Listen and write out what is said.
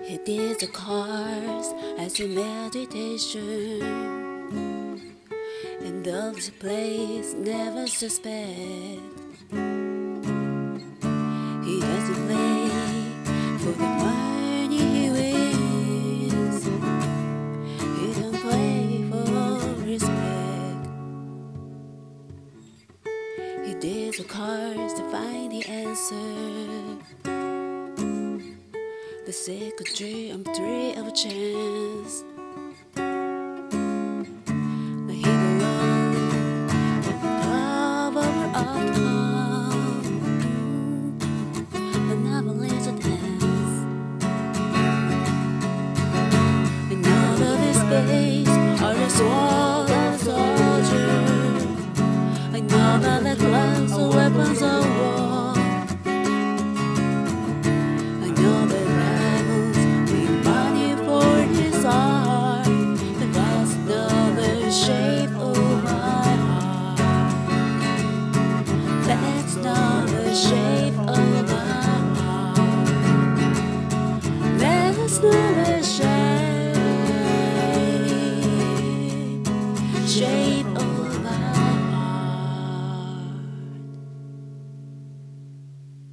He did the cards as a meditation, and of the place never suspect. He doesn't play for the money he wins. He don't play for respect. He did the cards to find the answer. The second dream of a chance.